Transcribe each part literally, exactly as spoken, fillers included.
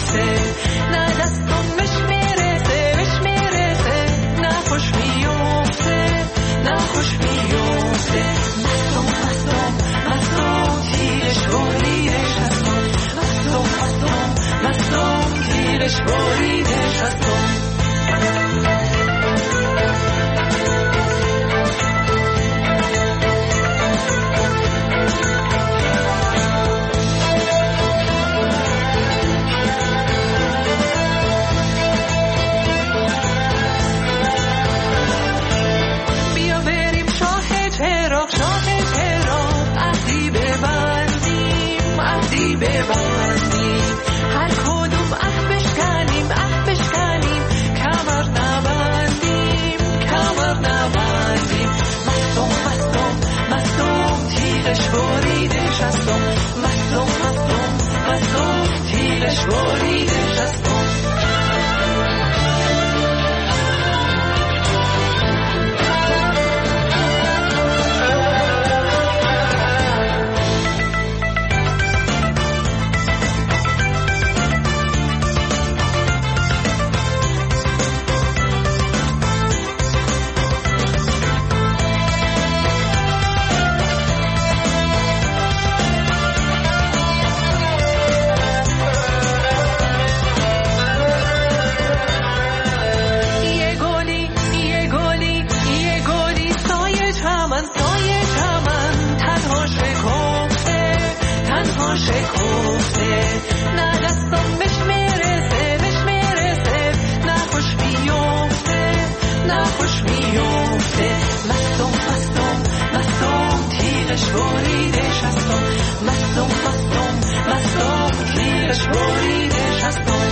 میفته، نه دستم بهش میرسه بهش میرسه، نه خوش میفته نه خوش میفته. مستم مستم مستم تیرش بریدش هستم، مستم مستم مستم تیرش بریدش هستم. ببندیم هر کدوم اه بشکنیم اه بشکنیم، کمر نبندیم کمر نبندیم. مستم مستم مستم تیغش بریدش هستم، مستم مستم مستم تیغش بریدش هستم. شکفته نه دستم بهش میرسه بهش میرسه، نه خوش میفته نه خوش میفته. مستم مستم مستم تیغش بریدش هستم، مستم مستم مستم تیغش بریدش هستم.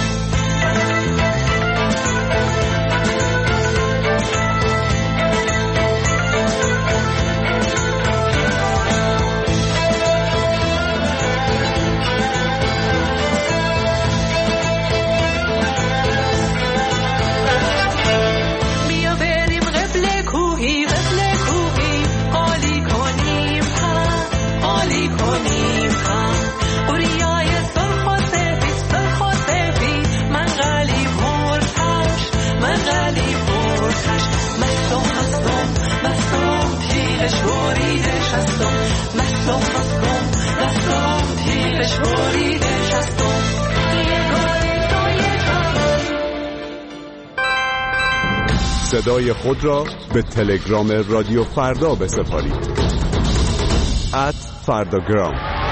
بریدش هستم، مستم مستم مستم تیغش بریدش هستم. صدای خود را به تلگرام رادیو فردا بسپارید. ات فرداگرام.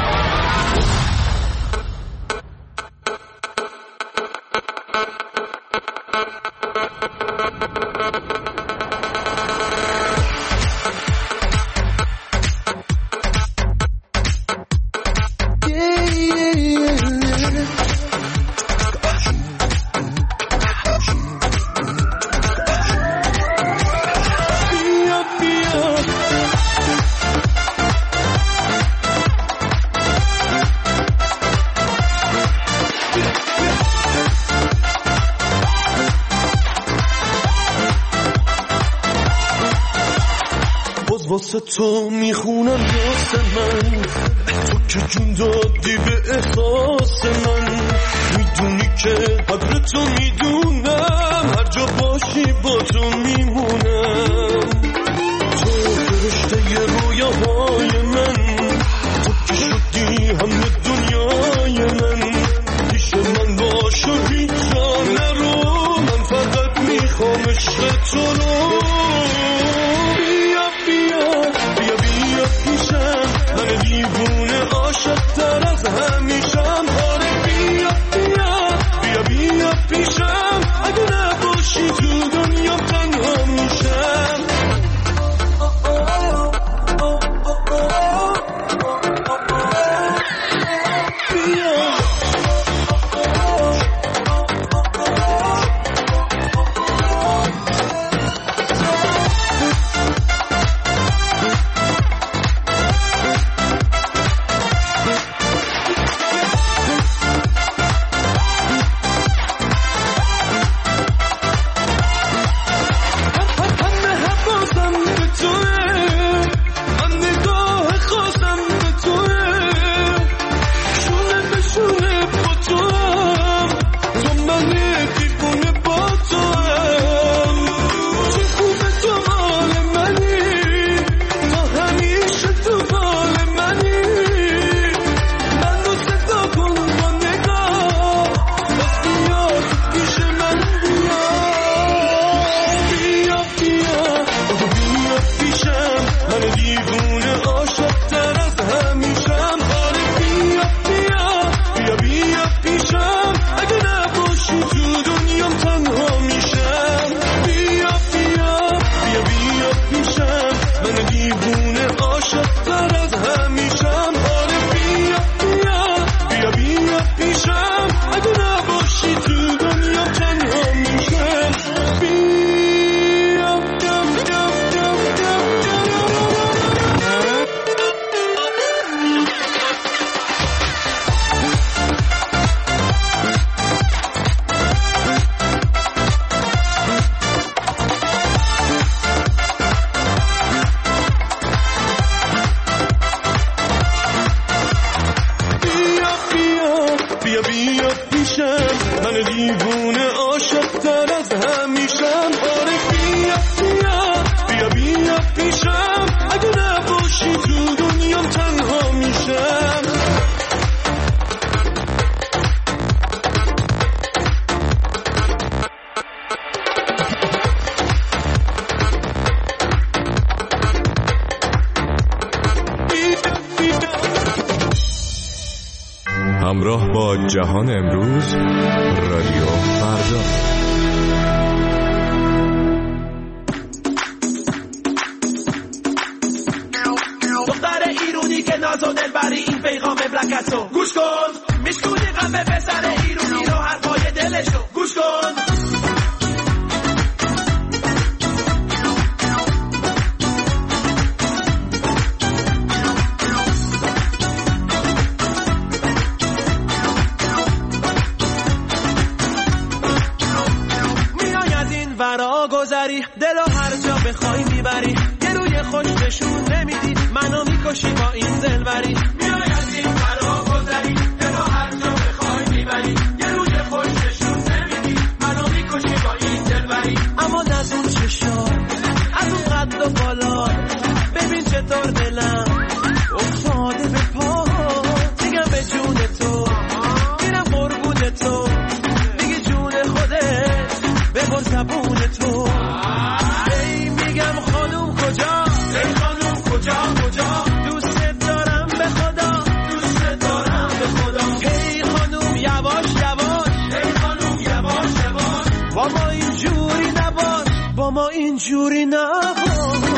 واسه تو میخونم یاس من، تو که جون دادی به احساس من. میدونی که قدر تو میدونم، هر جا باشی با تو میمونم. تو فرشته رویاهای من، تو که شدی همه دنیای من. پیش من باش و هیچ جا نرو، من فقط میخوام عشق تو رو. من دیوونه عاشق تر از همیشم. آره بیا بیا بیا بیا پیشم، اگه نباشی تو دنیا تنها بیا بیا پیشم، من دیوونه عاشق تر از همیشم. آره بیا بیا بیا بیا پیشم، اگه نباشی تو دنیام تنها میشم. همراه با جهان امروز، رادیو فردا. دختر ایرونی که ناز و دلبری، این پیغام مملکتو گوش کن. میشکونی غم پسر ایرونی رو، حرفای دلشو گوش کن. ورا گذری، دلو هر جا بخوای میبری. یه روی خوش نشون نمیدی، منو میکشی با این دلبری. میای از این ورا گذری، دلو هر جا بخوای میبری. یه روی خوش نشون نمیدی، منو میکشی با این دلبری. اما از اون چشات، از اون قد و بالا، ببین چطور دلم افتاده به پا. میگم به جون تو، میرم قربون تو، میگی جون خودت ببر زبون تو. ای میگم خانوم کجا، ای خانوم کجا کجا، دوست دارم به خدا، دوست دارم به خدا. ای خانوم یواش یواش، ای خانوم یواش یواش، با ما اینجوری نباش، با ما اینجوری نباش.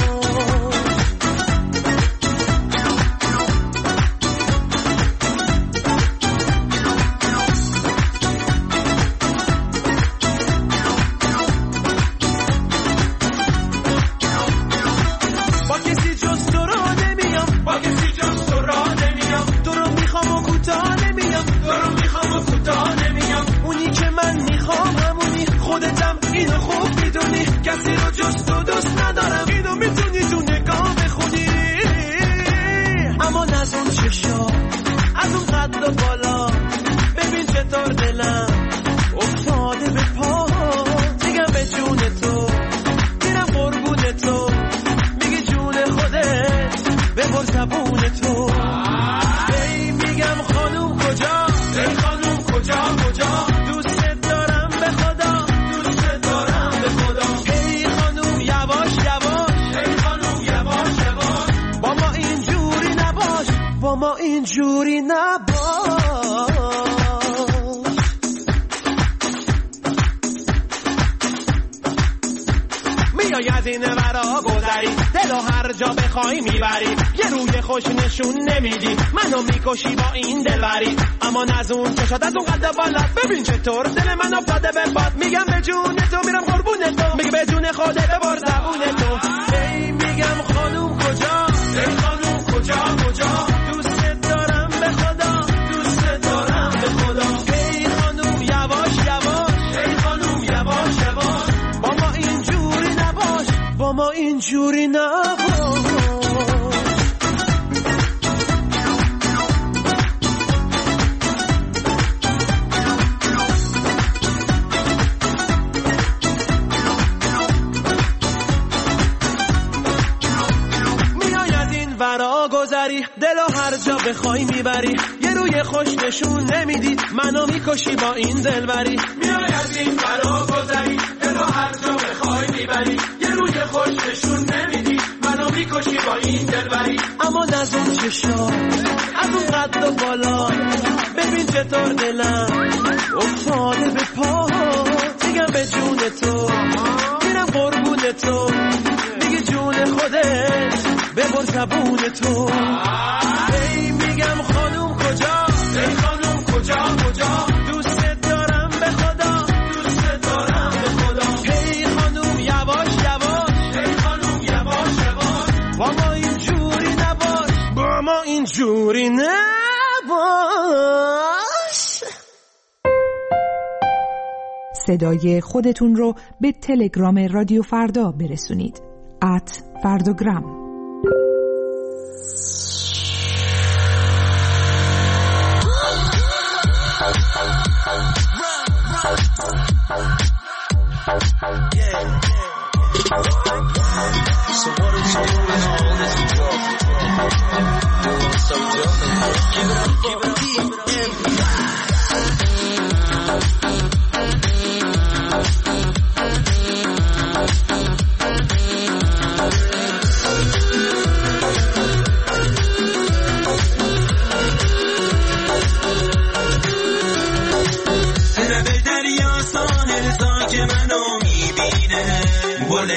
کسی رو جز تو دوست ندارم، اینو میتونی تو نگاه بخونی. اما از اون چشا، از اون قد و بالا، ببین چطور دلم افتاده به پا. میگم به جون تو، میرم قربون تو، میگی جون خودت ببر زبون تو. ای میگم خانوم کجا، ای خانوم کجا کجا، دوست دارم به خدا، دوست دارم به خدا. ای خانوم یواش یواش، ای خانوم یواش یواش، با ما اینجوری نباش، با ما اینجوری نباش. میای از این ورا گذری، دلو هر جا بخوای میبری. یه روی خوش نشون نمیدی، منو میکشی با این دلبری. اما از اون چشات، از اون قد بالا، ببین چطور دل من افتاده به باد. میگم به جون تو، میرم قربون تو، میگی به جون خودت ببر زبون تو. ای میگم خانوم کجا، ای خانوم کجا کجا، دوست دارم به خدا، دوست دارم به خدا. ای خانوم یواش یواش، ای خانوم یواش یواش، با ما اینجوری نباش، با ما اینجوری نباش. ورا گذری، دلو هر جا بخوای میبری. یه روی خوش نشون نمیدی، منو میکشی با این دلبری. میای از این ورا گذری، دلو هر جا بخوای میبری. یه روی خوش نشون نمیدی، منو میکشی با این دلبری. اما از اون چشات، از اون قد و بالا، ببین چطور دلم افتاده به پا. میگم به جون تو، میرم قربون تو، میگی جون خودت ببر زبون تو. ای میگم خانوم کجا، ای خانوم کجا کجا، دوست دارم به خدا، دوست دارم به خدا. ای خانوم یواش یواش، ای خانوم یواش یواش، با ما اینجوری نباش، با ما اینجوری نباش. صدای خودتون رو به تلگرام رادیو فردا برسونید. ات فرداگرام.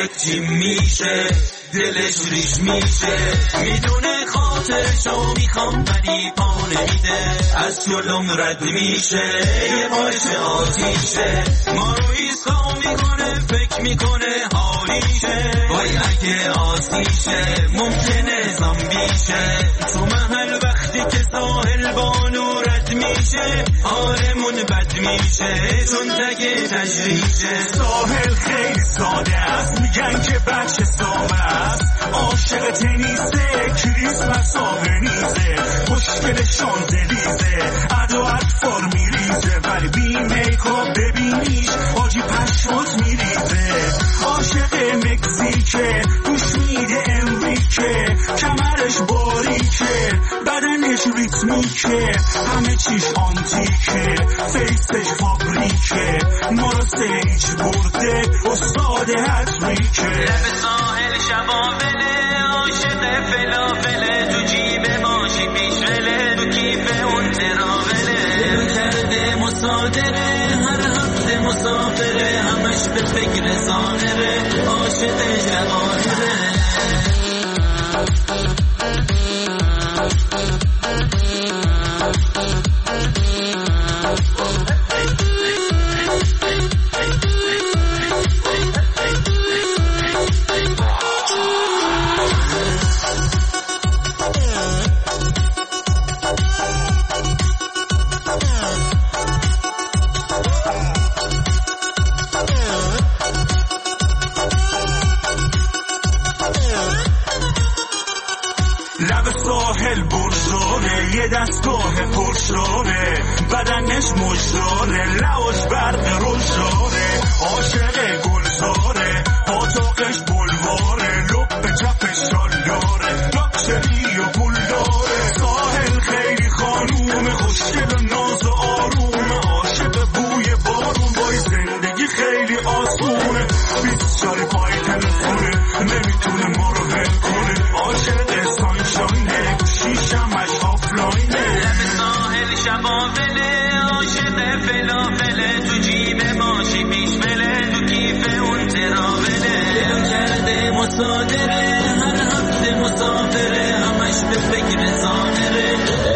جیم میشه دلش ریش میشه میدونه خاطرشو میخوام ولی پا نمیده از جلوم رد میشه یه باعث آتیشه ما رو ایسا میکنه فکر میکنه حالیشه وای اگه آسیشه ممکنه زامبیشه تو محل وقتی که ساحل بانو رد میشه حالمون بد میشه چون تگه تجریشه ساحل خیلی ساده است میگن که بچه سامه است عاشق تنیسه کریسمس آهنیزه مشکل شانزلیزه عدو اطفال میریزه ولی بی میکاپ ببینیش آجی پشمات میریزه عاشق مکزیکه گوش میده امریکه کمرش باریکه بدنش ریتمیکه همه چیش آنتیکه فیسش فابریکه ما رو سیج برده استاد هتریکه لب ساحل شبابله عاشق فلافله تو جیب ماشی پیشوله تو کیف اون تراوله دلو کرده مصادره هر هفته مسافره همش به فکر ظاهره عاشق جواهره دستگاه پرشاره بدنش مجراره لعاش برق روشاره عاشق گلزاره پاتاقش بلواره لب به چپ شالیاره لاکچری و پولداره ساحل خیلی خانوم خوشگل و ناز و آروم عاشق بوی بارون وای زندگی خیلی آسونه بیست سال پای تلفونه نمیتونه ما رو هل کنه عاشق سانشاینه گوشیشمش آفلاینه شبابله عاشق فلافله تو جیب ماشی پیشوله تو کیف اون تراوله دلو کرده مصادره هر هفته مسافره همش به فکر ظاهره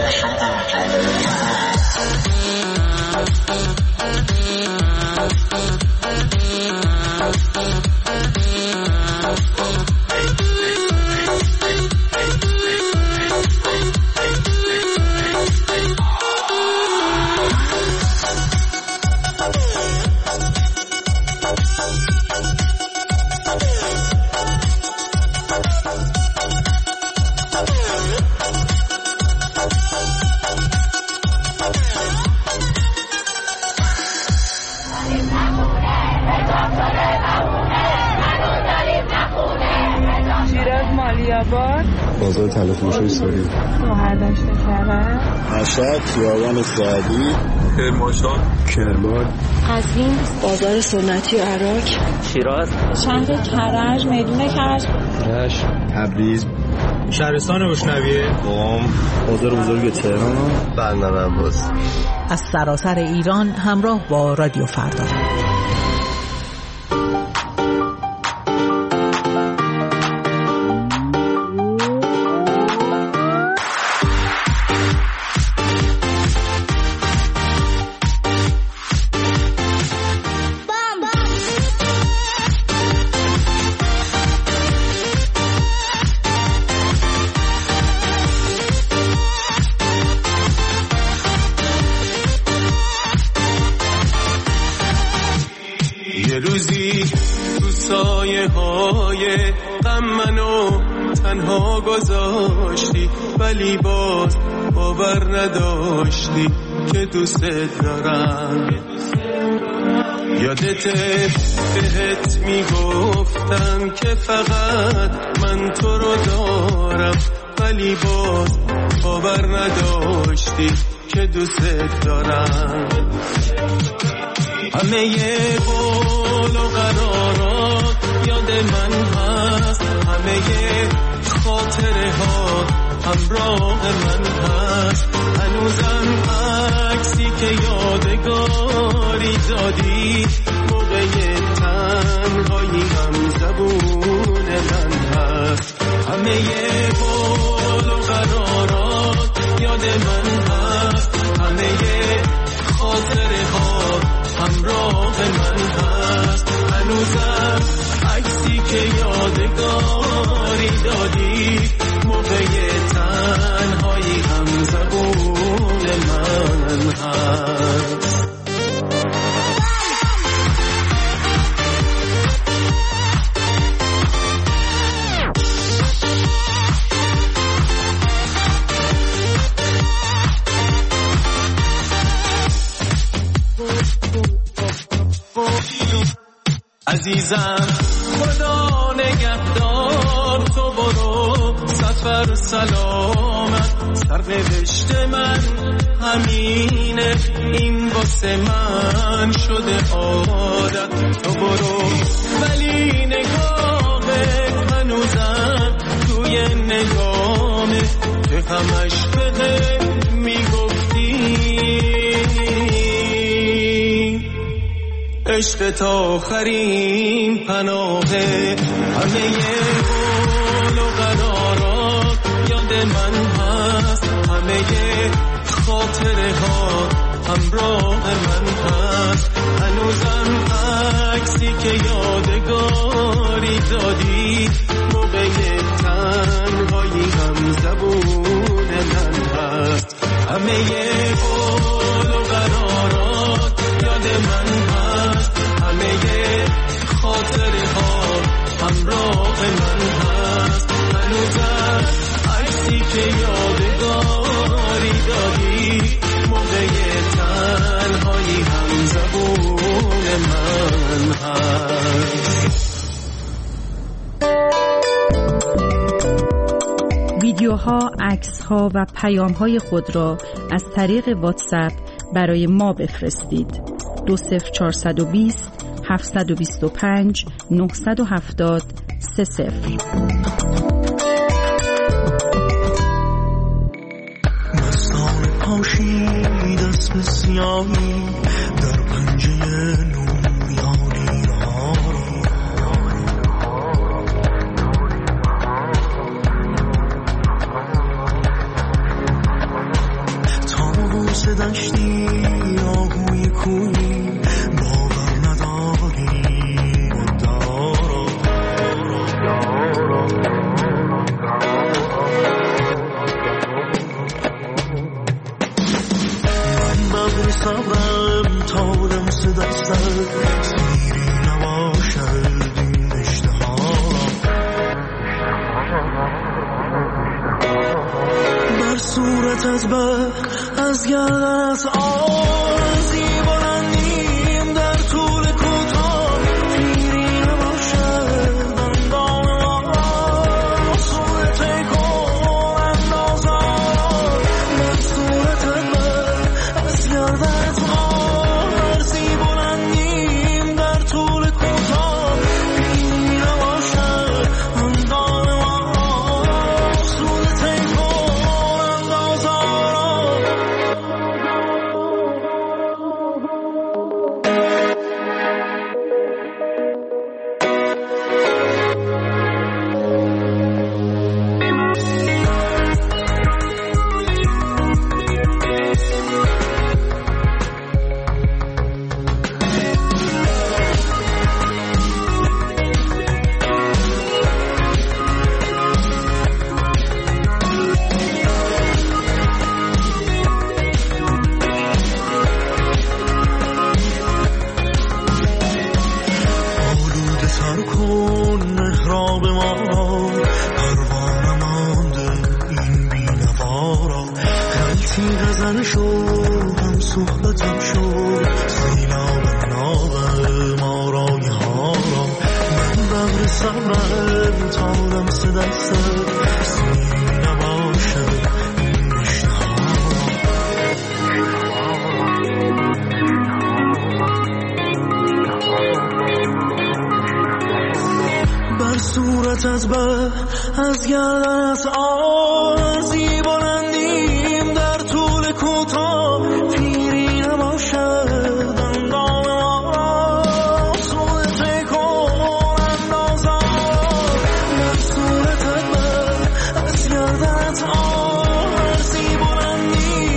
بازار تلفروشی سوری مهردشت کرد مشهد خیابان سعدی کرمانشاه کرمان قزوین بازار سنتی عراق شیراز شهر کرج میدون کرج رشت تبریز شهرستان روشنویه قم بازار بزرگ تهران بندر عباس از سراسر ایران همراه با رادیو فردا. یه روزی تو سایه های غم منو تنها گذاشتی ولی باز باور نداشتی که دوست دارم یادته بهت میگفتم که فقط من تو رو دارم ولی باز باور نداشتی که دوست دارم همه ی قول و قرارات یاد من هست همه ی خاطره ها همراه من هست هنوزم عکسی که یادگاری دادی موقع تنهایی هم زبون من هست، همه خاطره ها همراه من هست. هنوزم عکسی که یادگاری دادی موقع تنهایی هم زبون من هست. عزیزم خدا نگهدار، تو برو سفر سلامت. سرنوشت من همینه، این واسه من شده عادت. تو برو ولی نگاهت هنوزم توی نگامه که همش بده میگفتی عشق تا آخرین پناهه. همه قول و قرارات یاد من هست، همه خاطره ها همراه من هست. هنوزم عکسی که یادگاری دادی موقع تنهایی هم زبون من هست. همه قول و قرارات یاد من هست، همه خاطره ها همراه من هست. هنوزم عکسی که یادگاری دادی موقع تنهایی هم زبون من هست. ویدیوها، عکس‌ها و پیام‌های خود را از طریق واتساپ برای ما بفرستید. دو صفر چهارصد و بیست هفتصد و بیست و پنج نهصد و هفتاد سه صفر. مستان پاشید اسم سیاهی در پنجه نوریانی را تابوس دشتی آهوی کوی باور نداری مدارا. من بغر صبرم تا لمس دستت سیری نباشد این اشتها. بر صورتت بر از گردنت آرزی بلندیم در طول کوتاه پیری نباشد اندام ما. صورت کن اندازم بر صورتت بر از گردنت آرزی بلندیم در طول کوتاه پیری نباشد اندام ما. صورت کن اندازم صحبتم شد سیلاب ناب مارای ها را. من بغر صبرم تا لمس دستت سیری نباشد این اشتها. بر صورتت بر از گردنت آرزی بلندیم در طول کوتاه پیری نباشد اندام ما. صورت کن اندازم بر صورتت بر از گردنت آرزی بلندیم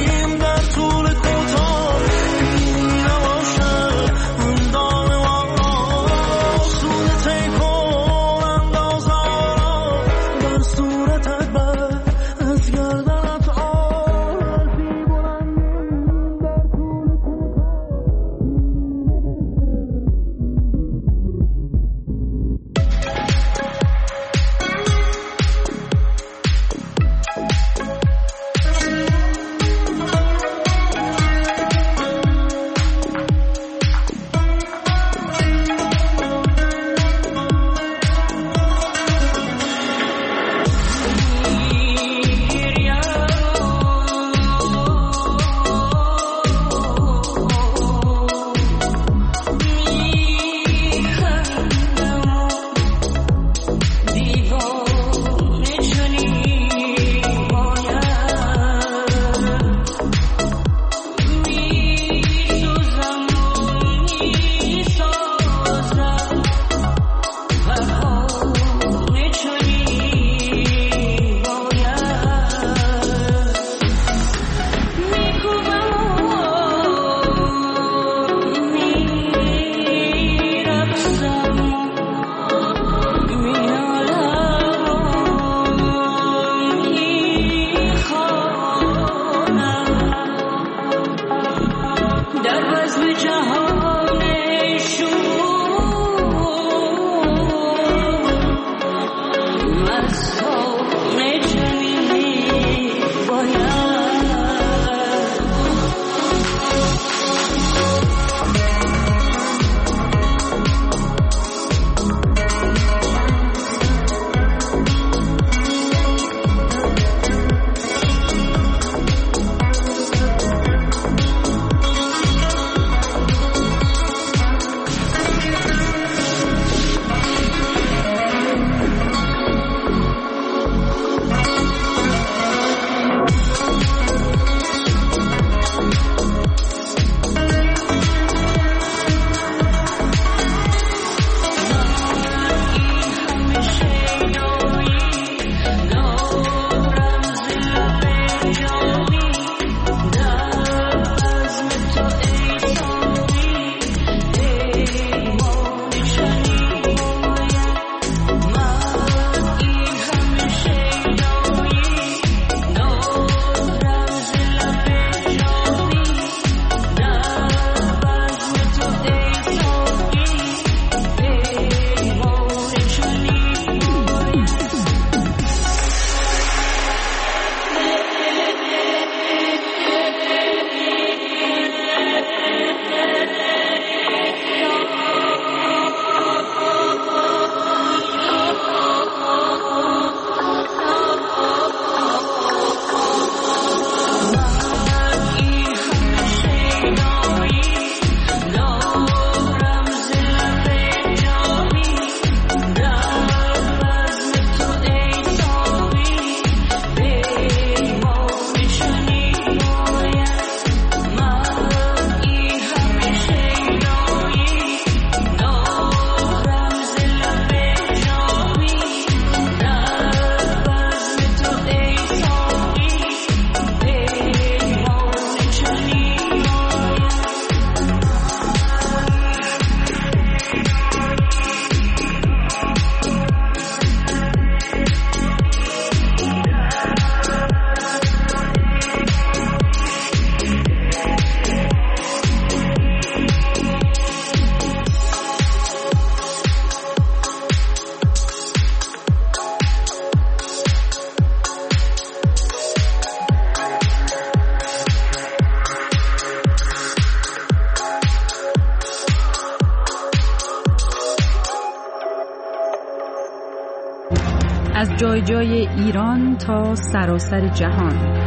جای جای ایران تا سراسر جهان.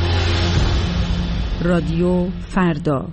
رادیو فردا.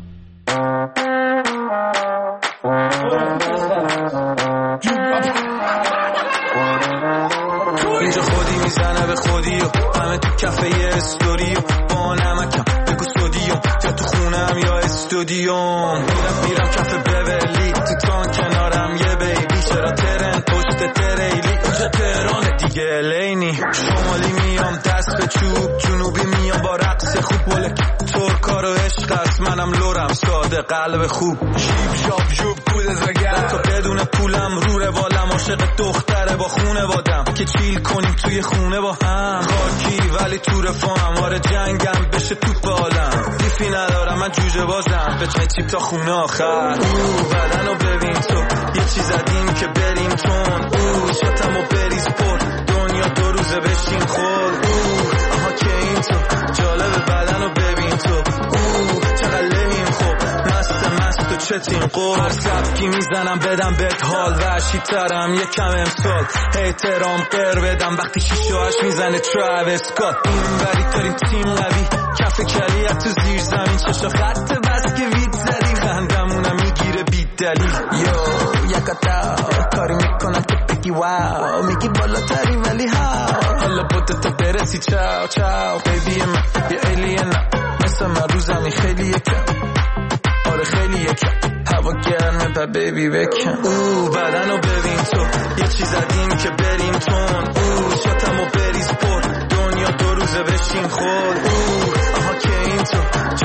اینجا خودی میزنه به خودی و همه تو کفه یه استوری و با نمکم بگو سودیوم یا تو خونم یا استودیوم. میرم میرم کفه بولی تو تان کنارم یه بیبی چرا ترن پشت تریلی اینجا تهران دیگه لینی. شمالی میام دست به چوب جنوبی میام با رقص خوب ولک ترکا و عشق است منم لورم ساده قلب خوب شیب شاب جوب کود زگر تا بدون پولم رو روالم عاشق دختره با خونه وادم که چیل کنیم توی خونه با هم خاکی ولی تو رفاهم آره جنگم بشه تو بالم دیفی ندارم من جوجه بازم به چه چیپ تا خونه آخر. او بدنو ببین تو یه چیز زدیم که بریم تون او شاتمو بریز پر دنیا دو روزه بشین خود او آها که این تو جالب بدنو ببین تو او چقدر لمیم خوب مست مست و چتین قول هر سبکی میزنم بدم بهت حال وحشی ترم یکم امسال احترام قر بدم وقتی شیشه هاش میزنه تراویس اسکات این وری داریم تیم قوی کف کلیت تو زیر زمین چشا خط بس که وید زدی خندمونم میگیره بید دلیل یو یکتا کاری میکنم که بگی واو میگی بالاتری ولی ها حالا بودتا برسی چاو چاو بیبی من یه ایلین مثل من رو زمین خیلی یکم آره خیلی یکم هوا گرمه با بیبی بکن او بدنو ببین تو یه چیز زدیم که بریم تون او شاتمو بریز پر دنیا دو روزه بشین خود او آها که این تو